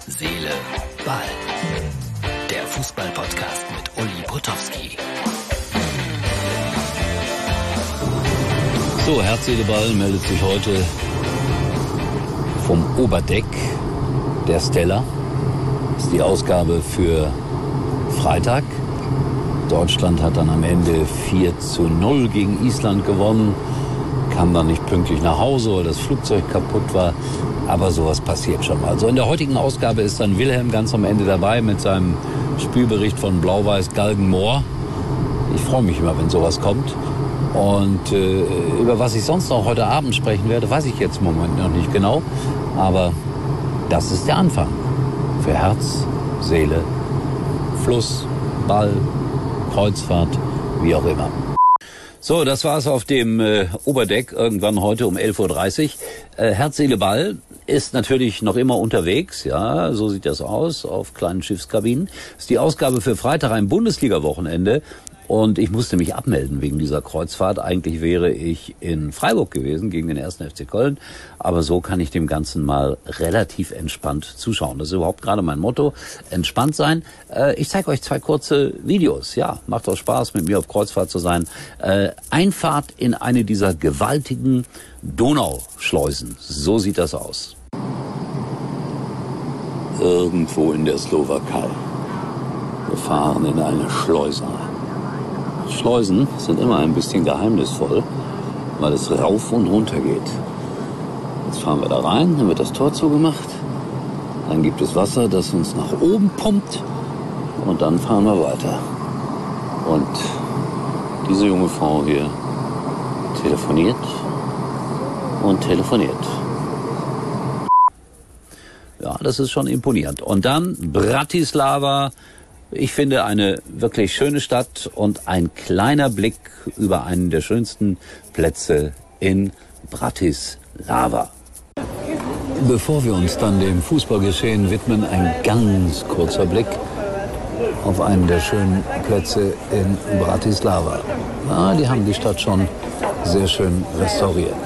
Seele, Ball. Der Fußball-Podcast mit Uli Potowski. So, Herz, Seele, Ball meldet sich heute vom Oberdeck der Stella. Das ist die Ausgabe für Freitag. Deutschland hat dann am Ende 4:0 gegen Island gewonnen. Kam dann nicht pünktlich nach Hause, weil das Flugzeug kaputt war. Aber sowas passiert schon mal. Also in der heutigen Ausgabe ist dann Wilhelm ganz am Ende dabei mit seinem Spielbericht von Blau-Weiß Galgenmoor. Ich freue mich immer, wenn sowas kommt. Und über was ich sonst noch heute Abend sprechen werde, weiß ich jetzt im Moment noch nicht genau. Aber das ist der Anfang. Für Herz, Seele, Fluss, Ball, Kreuzfahrt, wie auch immer. So, das war's auf dem Oberdeck irgendwann heute um 11:30 Uhr. Herz, Seele, Ball ist natürlich noch immer unterwegs, ja, so sieht das aus, auf kleinen Schiffskabinen. Das ist die Ausgabe für Freitag, ein Bundesliga-Wochenende. Und ich musste mich abmelden wegen dieser Kreuzfahrt. Eigentlich wäre ich in Freiburg gewesen gegen den 1. FC Köln. Aber so kann ich dem Ganzen mal relativ entspannt zuschauen. Das ist überhaupt gerade mein Motto. Entspannt sein. Ich zeige euch 2 kurze Videos. Ja, macht auch Spaß, mit mir auf Kreuzfahrt zu sein. Einfahrt in eine dieser gewaltigen Donauschleusen. So sieht das aus. Irgendwo in der Slowakei. Wir fahren in eine Schleuse ein. Schleusen sind immer ein bisschen geheimnisvoll, weil es rauf und runter geht. Jetzt fahren wir da rein, dann wird das Tor zugemacht, dann gibt es Wasser, das uns nach oben pumpt und dann fahren wir weiter. Und diese junge Frau hier telefoniert und telefoniert. Ja, das ist schon imponierend. Und dann Bratislava. Ich finde eine wirklich schöne Stadt und ein kleiner Blick über einen der schönsten Plätze in Bratislava. Bevor wir uns dann dem Fußballgeschehen widmen, ein ganz kurzer Blick auf einen der schönen Plätze in Bratislava. Ja, die haben die Stadt schon sehr schön restauriert.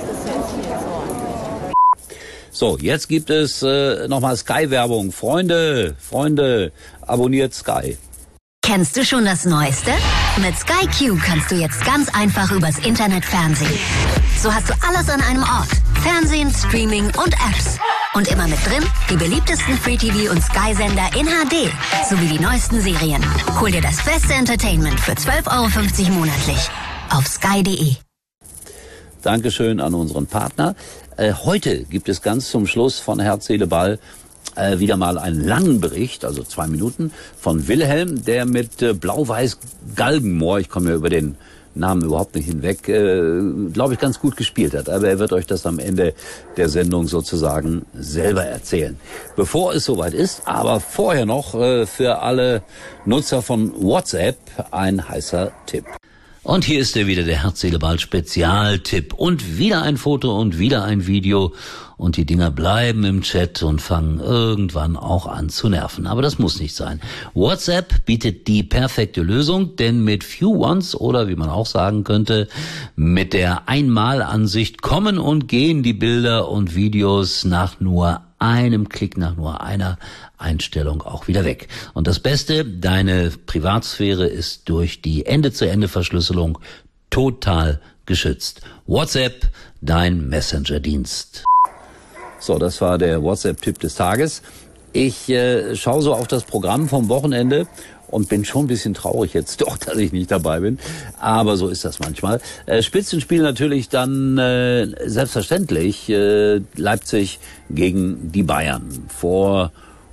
So, jetzt gibt es nochmal Sky-Werbung. Freunde, abonniert Sky. Kennst du schon das Neueste? Mit Sky Q kannst du jetzt ganz einfach übers Internet fernsehen. So hast du alles an einem Ort. Fernsehen, Streaming und Apps. Und immer mit drin die beliebtesten Free-TV- und Sky-Sender in HD. Sowie die neuesten Serien. Hol dir das beste Entertainment für 12,50 € monatlich. Auf sky.de. Dankeschön an unseren Partner. Heute gibt es ganz zum Schluss von Herz, Seele, Ball wieder mal einen langen Bericht, also 2 Minuten, von Wilhelm, der mit Blau-Weiß Galgenmoor, ich komme ja über den Namen überhaupt nicht hinweg, glaube ich, ganz gut gespielt hat. Aber er wird euch das am Ende der Sendung sozusagen selber erzählen. Bevor es soweit ist, aber vorher noch für alle Nutzer von WhatsApp ein heißer Tipp. Und hier ist er wieder, der Herz, Seele, Ball Spezialtipp. Und wieder ein Foto und wieder ein Video. Und die Dinger bleiben im Chat und fangen irgendwann auch an zu nerven. Aber das muss nicht sein. WhatsApp bietet die perfekte Lösung, denn mit Few Ones oder wie man auch sagen könnte, mit der Einmalansicht kommen und gehen die Bilder und Videos nach nur einem Klick, nach nur einer Einstellung auch wieder weg. Und das Beste, deine Privatsphäre ist durch die Ende-zu-Ende-Verschlüsselung total geschützt. WhatsApp, dein Messenger-Dienst. So, das war der WhatsApp-Tipp des Tages. Ich schaue so auf das Programm vom Wochenende und bin schon ein bisschen traurig jetzt doch, dass ich nicht dabei bin. Aber so ist das manchmal. Spitzenspiel natürlich dann selbstverständlich Leipzig gegen die Bayern. Vor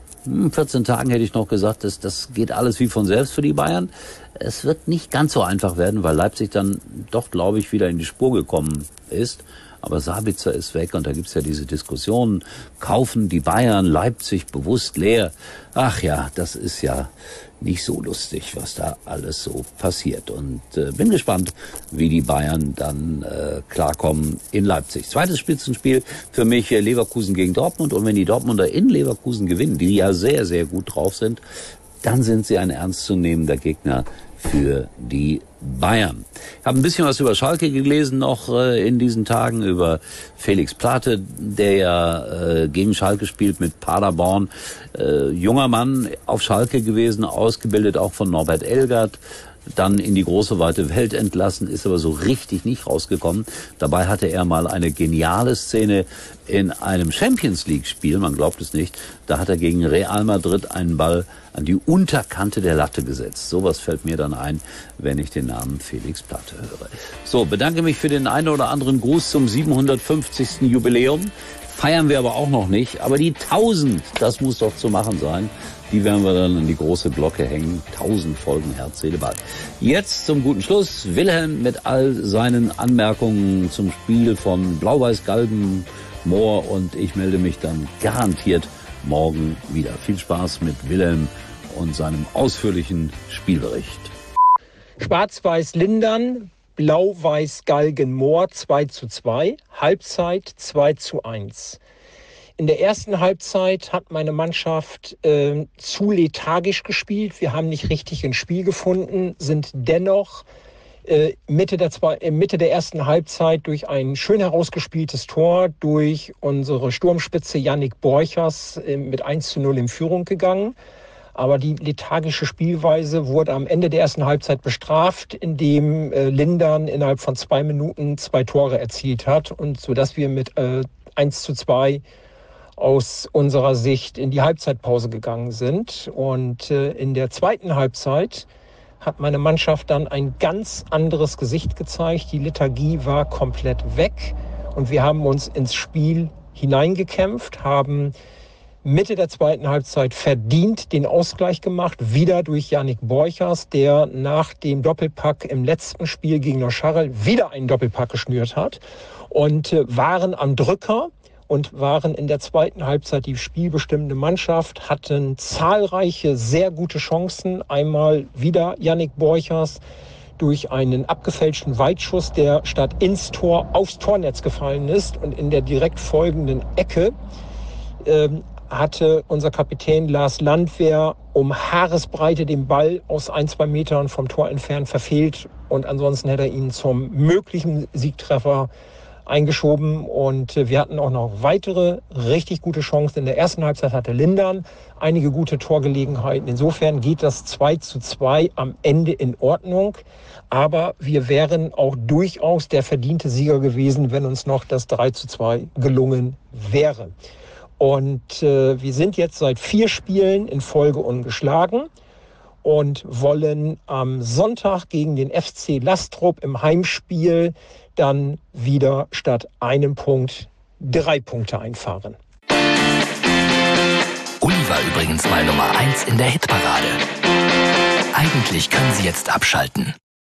14 Tagen hätte ich noch gesagt, das geht alles wie von selbst für die Bayern. Es wird nicht ganz so einfach werden, weil Leipzig dann doch, glaube ich, wieder in die Spur gekommen ist. Aber Sabitzer ist weg und da gibt's ja diese Diskussionen. Kaufen die Bayern Leipzig bewusst leer? Ach ja, das ist ja nicht so lustig, was da alles so passiert. Und bin gespannt, wie die Bayern dann klarkommen in Leipzig. Zweites Spitzenspiel für mich Leverkusen gegen Dortmund. Und wenn die Dortmunder in Leverkusen gewinnen, die ja sehr, sehr gut drauf sind, dann sind sie ein ernstzunehmender Gegner für die Bayern. Ich habe ein bisschen was über Schalke gelesen noch in diesen Tagen, über Felix Plate, der ja gegen Schalke spielt mit Paderborn. Junger Mann auf Schalke gewesen, ausgebildet auch von Norbert Elgert, dann in die große weite Welt entlassen, ist aber so richtig nicht rausgekommen. Dabei hatte er mal eine geniale Szene in einem Champions-League-Spiel, man glaubt es nicht. Da hat er gegen Real Madrid einen Ball an die Unterkante der Latte gesetzt. Sowas fällt mir dann ein, wenn ich den Namen Felix Plate höre. So, bedanke mich für den einen oder anderen Gruß zum 750. Jubiläum. Feiern wir aber auch noch nicht. Aber die 1000, das muss doch zu machen sein. Die werden wir dann an die große Glocke hängen. 1000 Folgen Herz, Seele, Ball. Jetzt zum guten Schluss. Wilhelm mit all seinen Anmerkungen zum Spiel von Blau-Weiß-Galgen, Moor, und ich melde mich dann garantiert morgen wieder. Viel Spaß mit Wilhelm und seinem ausführlichen Spielbericht. Schwarz-Weiß Lindern, Blau-Weiß Galgen Moor 2:2, Halbzeit 2:1. In der ersten Halbzeit hat meine Mannschaft zu lethargisch gespielt. Wir haben nicht richtig ins Spiel gefunden, sind dennoch Mitte der ersten Halbzeit durch ein schön herausgespieltes Tor durch unsere Sturmspitze Yannick Borchers mit 1:0 in Führung gegangen. Aber die lethargische Spielweise wurde am Ende der ersten Halbzeit bestraft, indem Lindern innerhalb von 2 Minuten 2 Tore erzielt hat, und sodass wir mit 1:2 aus unserer Sicht in die Halbzeitpause gegangen sind. Und in der zweiten Halbzeit hat meine Mannschaft dann ein ganz anderes Gesicht gezeigt. Die Lethargie war komplett weg und wir haben uns ins Spiel hineingekämpft, haben Mitte der zweiten Halbzeit verdient den Ausgleich gemacht, wieder durch Yannick Borchers, der nach dem Doppelpack im letzten Spiel gegen Neuchâtel wieder einen Doppelpack geschnürt hat, und waren am Drücker und waren in der zweiten Halbzeit die spielbestimmende Mannschaft, hatten zahlreiche sehr gute Chancen. Einmal wieder Yannick Borchers durch einen abgefälschten Weitschuss, der statt ins Tor aufs Tornetz gefallen ist, und in der direkt folgenden Ecke hatte unser Kapitän Lars Landwehr um Haaresbreite den Ball aus 1-2 Metern vom Tor entfernt verfehlt, und ansonsten hätte er ihn zum möglichen Siegtreffer eingeschoben. Und wir hatten auch noch weitere richtig gute Chancen. In der ersten Halbzeit hatte Lindern einige gute Torgelegenheiten. Insofern geht das 2:2 am Ende in Ordnung. Aber wir wären auch durchaus der verdiente Sieger gewesen, wenn uns noch das 3:2 gelungen wäre. Und wir sind jetzt seit 4 Spielen in Folge ungeschlagen und wollen am Sonntag gegen den FC Lastrup im Heimspiel dann wieder statt einem Punkt 3 Punkte einfahren. Uli war übrigens mal Nummer 1 in der Hitparade. Eigentlich können Sie jetzt abschalten.